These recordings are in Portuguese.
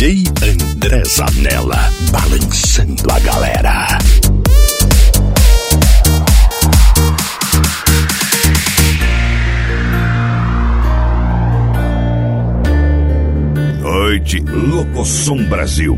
DJ André Zanella, balançando a galera. Noite Locosom Brasil.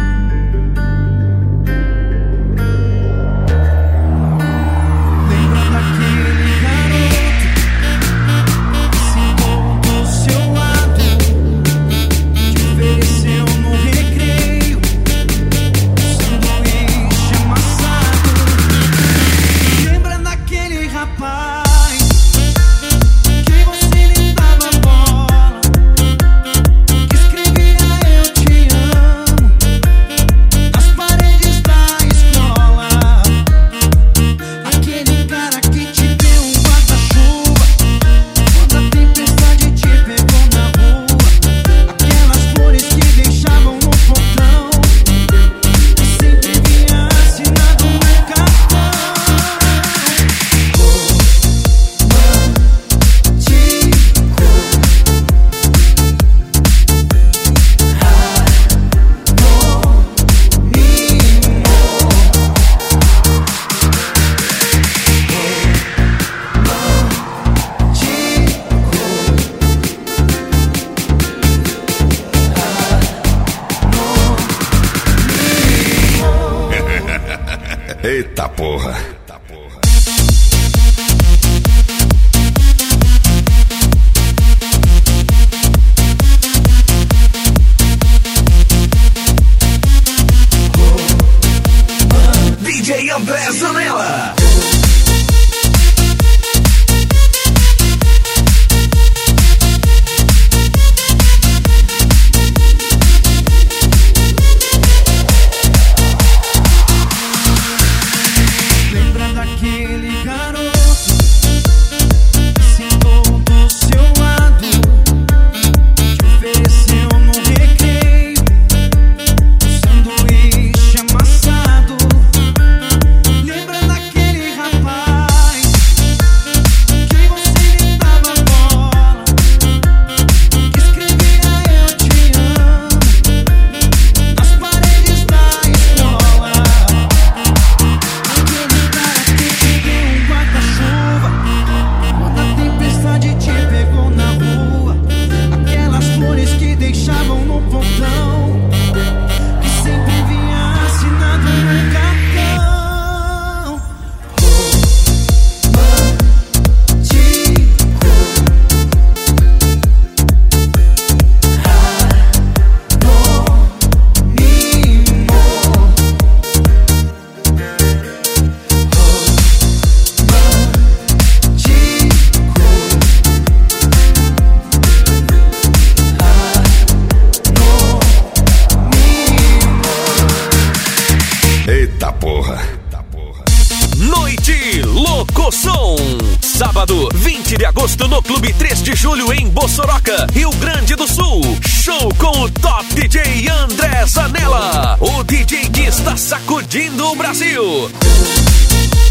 Eita porra. DJ André Zanella. Eita porra. Noite Locosom. Sábado, 20 de agosto no Clube 3 de Julho em Bossoroca, Rio Grande do Sul. Show com o top DJ André Zanella, o DJ que está sacudindo o Brasil.